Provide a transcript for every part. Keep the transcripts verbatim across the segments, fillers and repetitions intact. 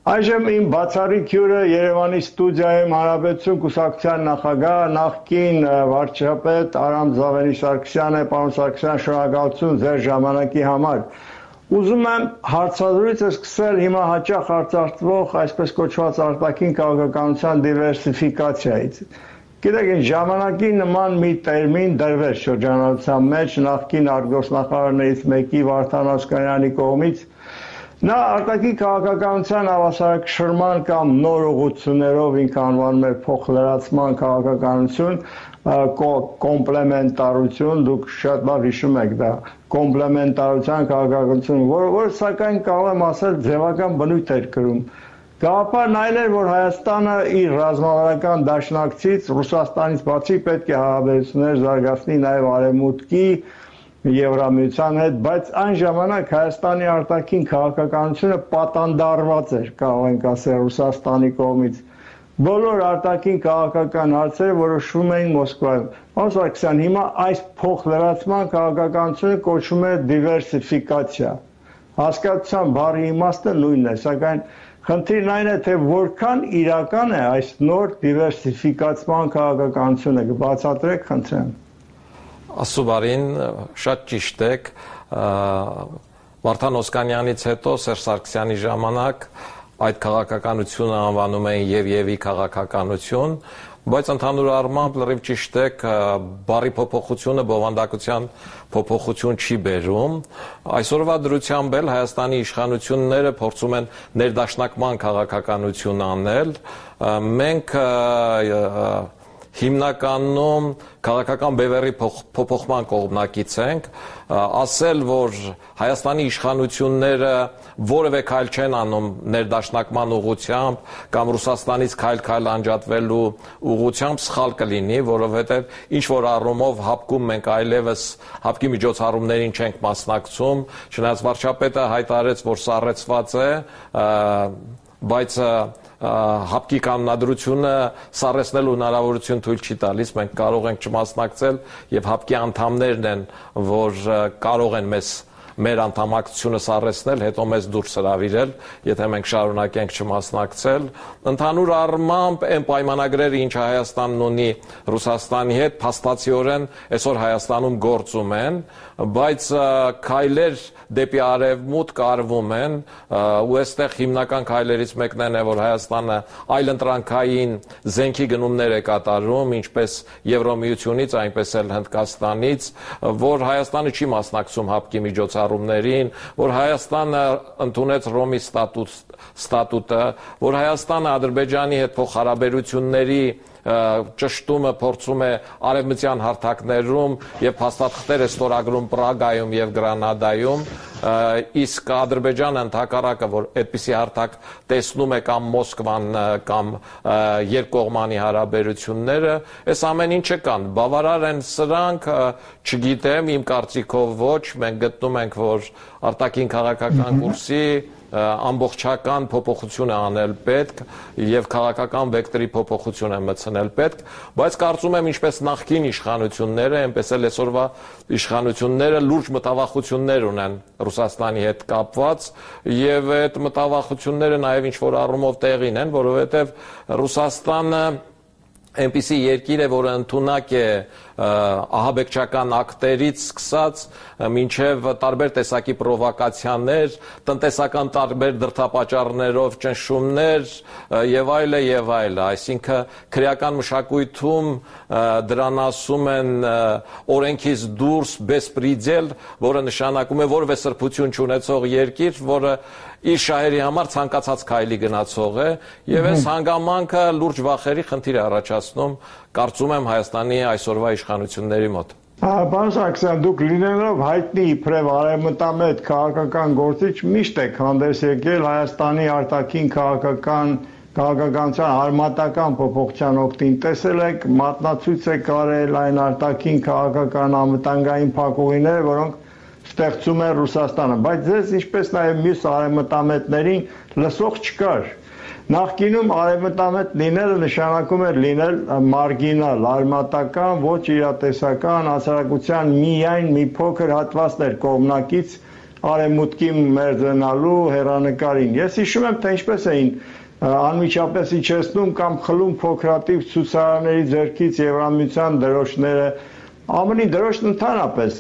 Այժմ իմ բացառիկ հյուրը Երևանի ստուդիայում Հանրապետություն կուսակցության նախագահ, նախկին վարչապետ Արամ Զավենի Սարգսյանն է, պարոն Սարգսյան, շնորհակալություն ձեր ժամանակի համար։ Ուզում եմ հարցազրույցը սկսել հիմա հաճախ արծարծվող այսպես կոչված արտաքին քաղաքականության դիվերսիֆիկացիայից։ Գիտեք, ժամանակի նման մի տերմին դրվեց շրջանառության մեջ նախկին արտգործնախարարներից մեկի Վարդան Օսկանյանի կողմից։ Նա արտաքին քաղաքականության հավասարակշռման կամ նոր ուղղություններով ինքը անվանում էր փոխլրացման քաղաքականություն, կոմպլեմենտարություն, դուք շատ լավ հիշում եք դա, կոմպլեմենտարության քաղաքականություն, որը որ սակայն կարող եմ ասել ձևական բնույթ էր կրում։ Գաղափարն այլ էր, որ Հայաստանը իր ռազմավարական դաշնակցից Ռուսաստանից բացի պետք է հարաբերություններ զարգացնի նաև Արևմուտքի Եվրամիության հետ, բայց այն ժամանակ Հայաստանի արտաքին քաղաքականությունը պատանդարված էր, կարող ենք ասել, Ռուսաստանի կողմից։ Բոլոր արտաքին քաղաքական հարցերը որոշվում էին Մոսկվայում։ Պարոն Սարգսյան, հիմա այս փոխլրացման քաղաքականությունը կոչվում է դիվերսիֆիկացիա։ Հասկացության բառի իմաստը նույնն է, սակայն խնդիրն այն է, թե որքան իրական է այս նոր դիվերսիֆիկացման քաղաքականությունը, կբացատրեք, խնդրեմ։ Ասուբարին շատ ճիշտ եք, Վարդան Օսկանյանից հետո Սերժ Սարգսյանի ժամանակ այդ քաղաքականությունը անվանում էին եւ-եւի քաղաքականություն, բայց ընդհանուր առմամբ լրիվ ճիշտ եք, բառի փոփոխությունը բովանդակության փոփոխություն չի բերում։ Այսօրվա դրությամբ էլ Հայաստանի իշխանությունները փորձում են ներդաշնակման քաղաքականություն անել։ Մենք հիմնականում քաղաքական բևեռի փոփոխման կողմնակից ենք, ասել, որ Հայաստանի իշխանությունները որևէ քայլ չեն անում ներդաշնակման ուղղությամբ կամ Ռուսաստանից քայլ-քայլ անջատվելու ուղղությամբ սխալ կլինի, որովհետև ինչ որ առումով հապկում մենք այլևս հապկի միջոցառումներին չենք մասնակցում, չնայած վարչապետը հայտարարեց, որ սառեցված է, բայց հապկի կանոնադրությունը սառեցնելու հնարավորություն թույլ չի տալիս, մենք կարող ենք չմասնակցել եւ հապկի անդամներն են, որ կարող են մեզ մեր անդամակցությունը սառեցնել, հետո մեզ դուրս հրավիրել, եթե մենք շարունակենք չմասնակցել։ Ընդհանուր առմամբ այն պայմանագրերը, ինչ Հայաստանն ունի Ռուսաստանի հետ, փաստացիորեն այսօր Հայաստանում գործում են, բայց քայլեր դեպի արևմուտք արվում են, ու այստեղ հիմնական քայլերից մեկն է, որ Հայաստանը այլընտրանքային զենքի գնումներ է կատարում, ինչպես Եվրոմիությունից, այնպես էլ Հնդկաստանից, որ Հայաստանը չի մասնակցում հապկի միջոցառումներին, որ Հայաստանը ընդունեց Ռոմի ստատուտը, որ Հայաստանը Ադրբեջանի հետ փոխհարաբերությունների ճշտումը փորձում է արևմտյան հարթակներում եւ փաստաթղթեր է ստորագրում Պրագայում եւ Գրանադայում, իսկ Ադրբեջանը ընդհակառակը, որ այդպիսի հարթակ տեսնում է կամ Մոսկվան կամ երկկողմանի հարաբերությունները, այս ամեն ինչը կան, բավարար են սրանք, չգիտեմ, իմ կարծիքով ոչ, մենք գտնում ենք, որ արտաքին քաղաքական կուրսի ամբողջական փոփոխություն է անել պետք եւ քաղաքական վեկտորի փոփոխություն է մտցնել պետք, բայց կարծում եմ ինչպես նախկին իշխանությունները, այնպես էլ այսօրվա իշխանությունները լուրջ մտավախություններ ունեն Ռուսաստանի հետ կապված եւ այդ մտավախությունները նաեւ ինչ որ առումով տեղին են, որովհետեւ Ռուսաստանը այնպիսի երկիր է, որը ընդունակ է ահաբեկչական ակտերից սկսած մինչև տարբեր տեսակի պրովոկացիաներ, տնտեսական տարբեր դրդապատճառներով ճնշումներ եւ այլը եւ այլը, այսինքն քրեական մշակույթում դրան ասում են օրենքից դուրս բեսպրիդել, որը նշանակում է որևէ սրբություն չունեցող երկիր, որը իր շահերի համար ցանկացած քայլի գնացող է եւ այս հանգամանքը լուրջ վախերի խնդիր է առաջացնում, կարծում եմ Հայաստանի այսօրվա իշխանությունների մոտ։ Պարոն Սարգսյան, դուք լինելով հայտնի իբրև արևմտամետ քաղաքական գործիչ միշտ եք հանդես եկել Հայաստանի արտաքին քաղաքական քաղաքականության արմատական փոփոխության օգտին, տեսել եք, մատնացույց եք արել այն արտաքին քաղաքական անվտանգային փակուղիները, որոնք ստեղծում է Ռուսաստանը, բայց ձեզ ինչպես նաև մյուս արևմտամետներին լսող չկար։ Նախկինում արևմտամետ լինելը նշանակում էր լինել մարգինալ, արմատական, ոչ իրատեսական, հասարակության միայն մի փոքր հատվածներ կողմնակից արևմուտքի մերձենալու հեռանկարին։ Ես հիշում եմ, թե ինչպես էին անմիջապես իջեցնում կամ խլում փոքրատիվ ցուցարարների ձեռքից Եվրամիության դրոշները։ ԱՄՆ-ի դրոշն ընդհանրապես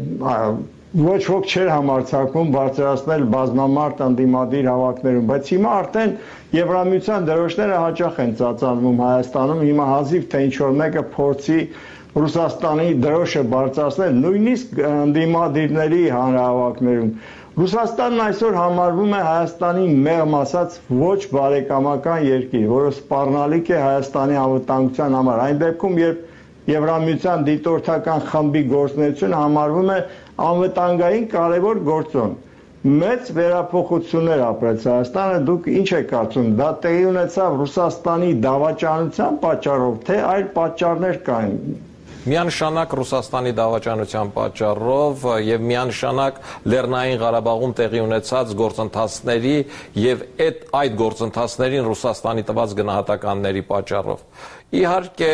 ոչ ոք չէր համարձակվում բարձրացնել բազմամարդ ընդդիմադիր հավաքներում, բայց հիմա արդեն Եվրամիության դրոշները հաճախ են ծածանվում Հայաստանում, հիմա հազիվ թե ինչ-որ մեկը փորձի Ռուսաստանի դրոշը բարձրացնել, նույնիսկ ընդդիմադիրների հանրահավաքներում։ Ռուսաստանն այսօր համարվում է Հայաստանի մեղմ ասած ոչ բարեկամական երկիր, որը սպառնալիք է Հայաստանի անվտանգության համար։ Այն դեպքում, երբ Եվրամիության դիտորդական խմբի գործունեությունը համարվում է անվտանգային կարևոր գործոն։ Մեծ վերափոխություններ ապրեց Հայաստանը, դուք ինչ եք կարծում, դա տեղի ունեցավ Ռուսաստանի դավաճանության պատճառով, թե այլ պատճառներ կային։ Միանշանակ Ռուսաստանի դավաճանության պատճառով եւ միանշանակ Լեռնային Ղարաբաղում տեղի ունեցած գործընթացների եւ այդ այդ գործընթացներին Ռուսաստանի տված գնահատականների պատճառով։ Իհարկե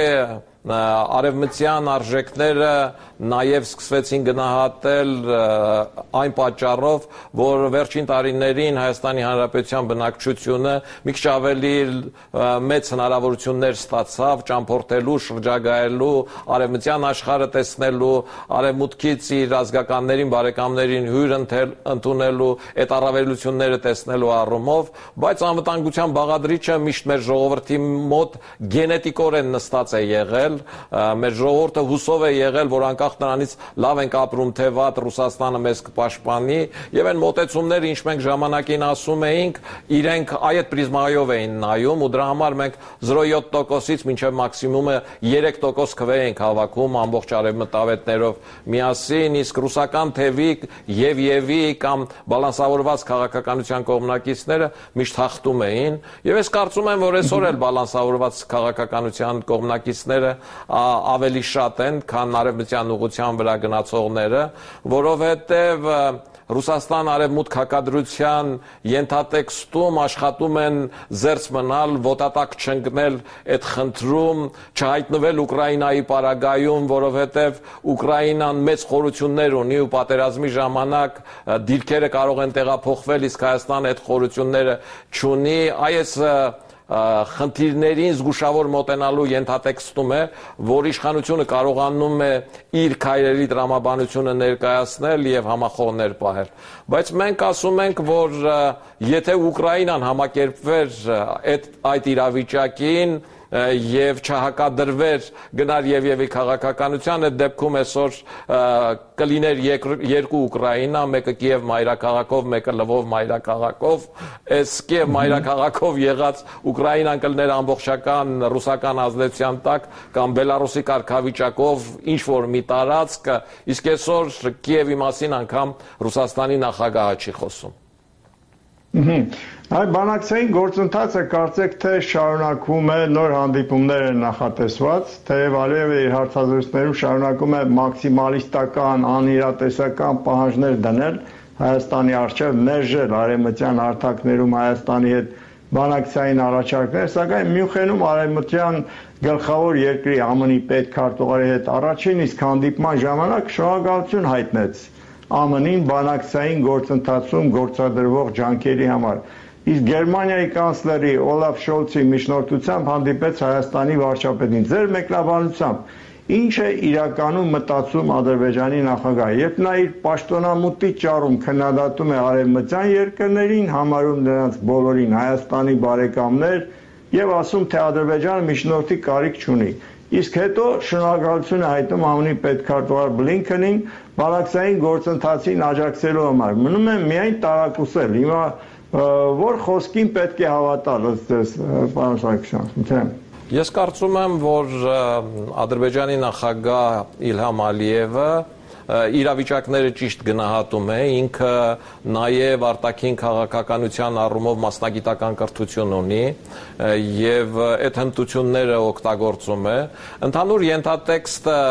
արևմտյան արժեքները նաև սկսվեցին գնահատել այն պատճառով, որ վերջին տարիներին Հայաստանի Հանրապետության բնակչությունը մի քիչ ավելի մեծ հնարավորություններ ստացավ ճամփորդելու, շրջագայելու, արևմտյան աշխարհը տեսնելու, արևմուտքից իր ազգականներին, բարեկամներին հյուր ընդունելու, այդ առավելությունները տեսնելու առումով, բայց անվտանգության բաղադրիչը միշտ մեր ժողովրդի մոտ գենետիկորեն նստած է եղել։ Մեր ժողովուրդը հուսով է եղել, որ անկախ նրանից լավ ենք ապրում, թե վատ, Ռուսաստանը մեզ կպաշտպանի, եւ այն մոտեցումները, ինչ մենք ժամանակին ասում էինք, իրենք այդ պրիզմայով էին նայում, ու դրա համար մենք զրո յոթ տոկոսից մինչև մաքսիմումը երեք տոկոս քվե ենք հավաքում ամբողջ արևմտավետներով միասին, իսկ ռուսական թևի եւ եւի կամ բալանսավորված քաղաքականության կողմնակիցները միշտ հաղթում էին, եւ ես կարծում եմ, որ այսօր էլ բալանսավորված քաղաքականության կողմնակիցները ավելի շատ են, քան արևմտյան ուղղության վրա գնացողները, որովհետև Ռուսաստան արևմուտք հակադրության ենթատեքստում աշխատում են զերծ մնալ, ոտատակ չընկնել այդ խնդրում, չհայտնվել Ուկրաինայի պարագայում, որովհետև Ուկրաինան մեծ խորություններ ունի ու պատերազմի ժամանակ դիրքերը կարող են տեղափոխվել, իսկ Հայաստանը այդ խորությունները չունի, այս խնդիրներին զգուշավոր մոտենալու ենթատեքստում է, որ իշխանությունը կարողանում է իր քայլերի տրամաբանությունը ներկայացնել եւ համախոհներ պահել։ Բայց մենք ասում ենք, որ եթե Ուկրաինան համակերպվեր այդ այդ իրավիճակին եւ չհակադրվեր գնար եւ եւի քաղաքականության, այդ դեպքում այսօր կլիներ երկու Ուկրաինա, մեկը Կիև մայրաքաղաքով, մեկը Լվով մայրաքաղաքով, այս Կիև մայրաքաղաքով եղած Ուկրաինան կլներ ամբողջական ռուսական ազդեցության տակ կամ Բելարուսի կարգավիճակով ինչ որ մի տարածք, իսկ այսօր Կիևի մասին անգամ Ռուսաստանի նախագահը չի խոսում։ Այ բանակցային գործընթացը կարծեք թե շարունակվում է, նոր հանդիպումներ են նախատեսված, թեև Ալիևը իր հարցազրույցներում շարունակում է մաքսիմալիստական, անիրատեսական պահանջներ դնել Հայաստանի առջև, մերժել արևմտյան հարթակներում Հայաստանի հետ բանակցային առաջարկներ, սակայն Մյունխենում արևմտյան գլխավոր երկրի ԱՄՆ-ի պետքարտուղարի հետ առաջին իսկ հանդիպման ժամանակ շնորհակալություն հայտնեց ԱՄՆ-ին բանակցային գործընթացում գործադրվող ջանքերի համար։ Իսկ Գերմանիայի կանցլերի Օլաֆ Շոլցի միջնորդությամբ հանդիպեց Հայաստանի վարչապետին։ Ձեր մեկնաբանությամբ ինչ է իրականում մտածում Ադրբեջանի նախագահը, երբ նա իր պաշտոնամուտի ճառում քննադատում է արևմտյան երկրներին, համարում նրանց բոլորին Հայաստանի բարեկամներ եւ ասում, թե Ադրբեջանը միջնորդի կարիք չունի։ Իսկ հետո շնորհակալություն է հայտնում ԱՄՆ-ի պետքարտուղար Բլինքենին բանակցային գործընթացին աջակցելու համար։ Մնում է միայն տարակուսել։ Հիմա որ խոսքին պետք է հավատալ, ըստ ձեզ, պարոն Սարգսյան։ Ես կարծում եմ, որ Ադրբեջանի նախագահ Իլհամ Ալիևը իրավիճակները ճիշտ գնահատում է, ինքը նաև արտաքին քաղաքականության առումով մասնագիտական կրթություն ունի եւ այդ հմտությունները օգտագործում է։ Ընդհանուր ենթատեքստը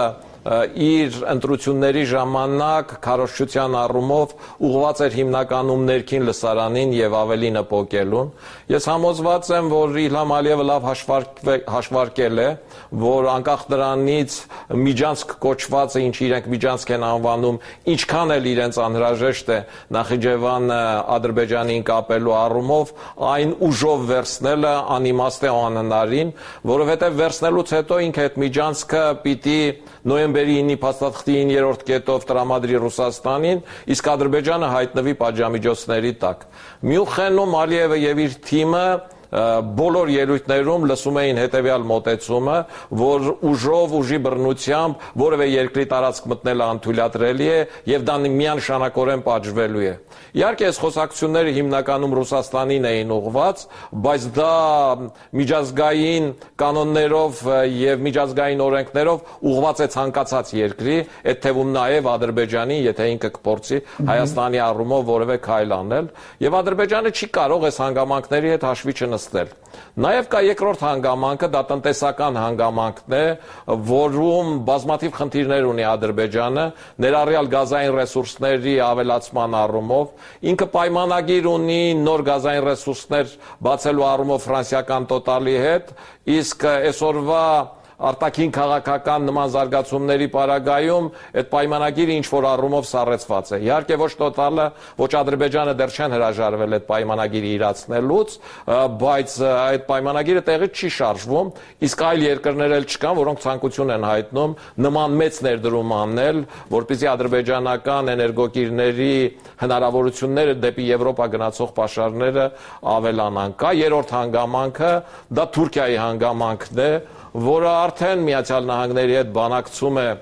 իր ընտրությունների ժամանակ քարոզչության առումով ուղղված էր հիմնականում ներքին լսարանին եւ ավելի նպոկելուն։ Ես համոզված եմ, որ Իլհամ Ալիևը լավ հաշվարկել է, որ անկախ դրանից միջանցք կոչվածը, ինչ իրենք միջանցք են անվանում, ինչքան էլ իրենց անհրաժեշտ է Նախիջևանը Ադրբեջանին կապելու առումով, այն ուժով վերցնելը անիմաստ է անհնարին, որովհետեւ վերցնելուց հետո ինքը այդ միջանցքը պիտի նոյեմբերի ինի փաստաթղթի իններորդ կետով տրամադրի Ռուսաստանին, իսկ Ադրբեջանը հայտնվի պատժամիջոցների տակ։ Մյուխենում Ալիևը եւ իր թիմը բոլոր ելույթներում լսում էին հետևյալ մոտեցումը, որ ուժով, ուժի բռնությամբ որևէ երկրի տարածք մտնելը անթույլատրելի է եւ դա միանշանակորեն պատժվելու է։ Իհարկե, այս խոսակցությունները հիմնականում Ռուսաստանին էին ուղղված, բայց դա միջազգային կանոններով եւ միջազգային օրենքներով ուղղված է ցանկացած երկրի, այդ թվում նաեւ Ադրբեջանի, եթե ինքը կփորձի Հայաստանի առումով որևէ քայլ անել, եւ Ադրբեջանը չի կարող այս հանգամանքների հետ հաշվի չնստել։ Նաև կա երկրորդ հանգամանքը, դա տնտեսական հանգամանքն է, որում բազմաթիվ խնդիրներ ունի Ադրբեջանը, ներառյալ գազային ռեսուրսների ավելացման առումով, ինքը պայմանագիր ունի նոր գազային ռեսուրսներ բացելու առումով ֆրանսիական Տոտալի հետ, իսկ այսօրվա արտաքին քաղաքական նման զարգացումների պարագայում այդ պայմանագիրը ինչ որ առումով սառեցված է։ Իհարկե ոչ Տոտալը, ոչ Ադրբեջանը դեռ չեն հրաժարվել այդ պայմանագիրը իրացնելուց, բայց այդ պայմանագիրը տեղից չի շարժվում, իսկ այլ երկրներ էլ չկան, որոնք ցանկություն են հայտնում նման մեծ ներդրում անել, որպեսզի ադրբեջանական էներգոկիրների հնարավորությունները դեպի Եվրոպա գնացող պաշարները ավելանան։ Կա երրորդ հանգամանքը, դա Թուրքիայի հանգամանքն է, որը արդեն Միացյալ Նահանգների հետ բանակցում է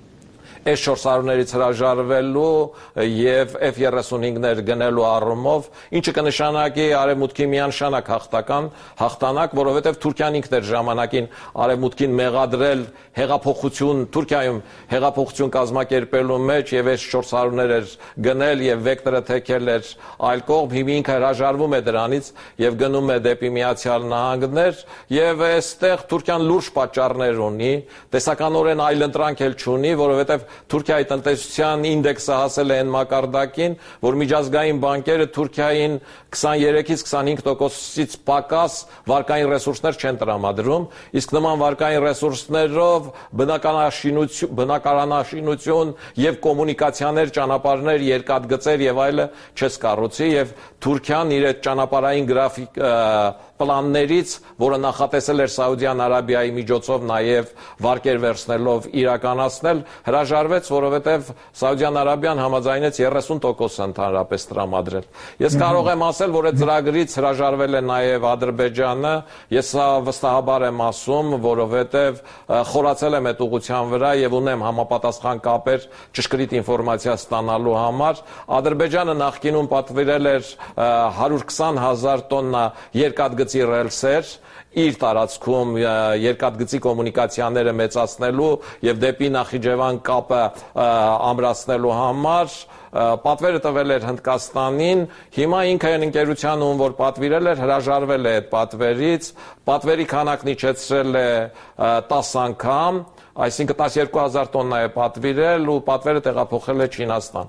S four hundred-ից հրաժարվելու եւ F thirty-five-ներ գնելու առումով, ինչը կնշանակի արևմուտքի միանշանակ հաղթական հաղթանակ, որովհետեւ Թուրքիան ինքն էր ժամանակին արևմուտքին մեղադրել հեղափոխություն, Թուրքիայում հեղափոխություն կազմակերպելու մեջ եւ S four hundred-ներ էր գնել եւ վեկտորը թեքել էր այլ կողմ, հիմա ինքը հրաժարվում է դրանից եւ գնում է դեպի Միացյալ Նահանգներ եւ այստեղ Թուրքիան լուրջ պատճառներ ունի, տեսականորեն այլ ընտրանք էլ չունի, որովհետեւ Թուրքիայի տնտեսության ինդեքսը հասել է այն մակարդակին, որ միջազգային բանկերը Թուրքիային twenty-three-ից twenty-five տոկոսից պակաս վարկային ռեսուրսներ չեն տրամադրում, իսկ նման վարկային ռեսուրսներով բնականաշինություն, բնակարանաշինություն եւ կոմունիկացիաներ, ճանապարհներ, երկաթգծեր եւ այլը չես կառուցի եւ Թուրքիան իր այդ ճանապարհային գրաֆիկ պլաններից, որը նախատեսել էր Սաուդյան Արաբիայի միջոցով նաև վարկեր վերցնելով իրականացնել, հրաժարվեց, որովհետև Սաուդյան Արաբիան համաձայնեց thirty տոկոս ընդհանրապես տրամադրել։ Ես կարող եմ ասել, որ այդ ծրագրից հրաժարվել է նաև Ադրբեջանը, ես սա վստահաբար եմ ասում, որովհետև խորացել եմ այդ ուղղության վրա եւ ունեմ համապատասխան կապեր ճշգրիտ ինֆորմացիա ստանալու համար։ Ադրբեջանը նախկինում պատվիրել էր one hundred twenty thousand տոննա երկաթգծի ռելսեր իր տարածքում երկաթգծի կոմունիկացիաները մեծացնելու եւ դեպի Նախիջևան կապը ամրացնելու համար պատվերը տվել էր Հնդկաստանին, հիմա ինքը այն ընկերության ում որ պատվիրել էր հրաժարվել է այդ պատվերից, պատվերի քանակն իջեցրել է ten անգամ, այսինքն twelve thousand տոննա է պատվիրել ու պատվերը տեղափոխել է Չինաստան։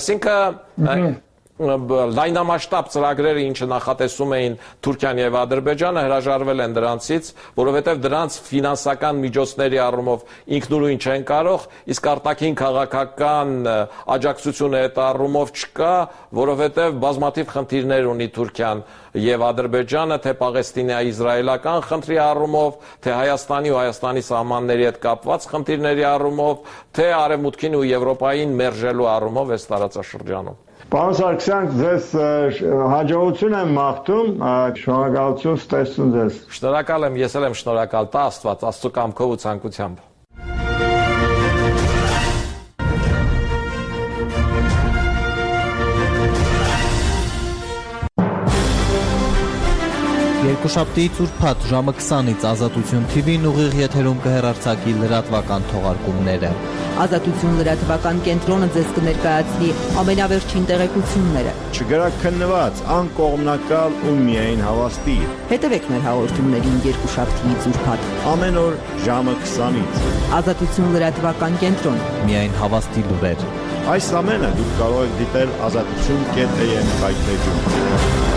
Այսինքն լայնամասշտաբ ծրագրերը, ինչը նախատեսում էին Թուրքիան եւ Ադրբեջանը, հրաժարվել են դրանցից, որովհետեւ դրանց ֆինանսական միջոցների առումով ինքնուրույն չեն կարող, իսկ արտաքին քաղաքական աջակցությունը այդ առումով չկա, որովհետեւ բազմաթիվ խնդիրներ ունի Թուրքիան եւ Ադրբեջանը, թե պաղեստինա-իսրայելական խնդրի առումով, թե Հայաստանի ու Հայաստանի սահմանների հետ կապված խնդիրների առումով, թե արևմուտքին ու Եվրոպային մերժելու առումով այս տարածաշրջանում։ Պարոն Սարգսյան, ձեզ հաջողություն եմ մաղթում, շնորհակալություն, ստեսություն ձեզ։ Շնորհակալ եմ, ես էլ եմ շնորհակալ, տա Աստված, Աստծո կամքով ու ցանկությամբ։ Երկուշաբթիից ուրբաթ ժամը քսանից Ազատություն թի վին ուղիղ եթերում կհեռարձակի լրատվական թողարկումները։ Ազատություն լրատվական կենտրոնը ձեզ կներկայացնի ամենավերջին տեղեկությունները։ Չգրաքննված, անկողմնակալ ու միայն հավաստի։ Հետևեք մեր հաղորդումներին երկուշաբթիից ուրբաթ Ամեն օր ժամը քսանից։ Ազատություն լրատվական կենտրոն։ Միայն հավաստի լուրեր։ Այս ամենը դուք կարող եք դիտել ազատություն կետ էյ էմ կայքեջում։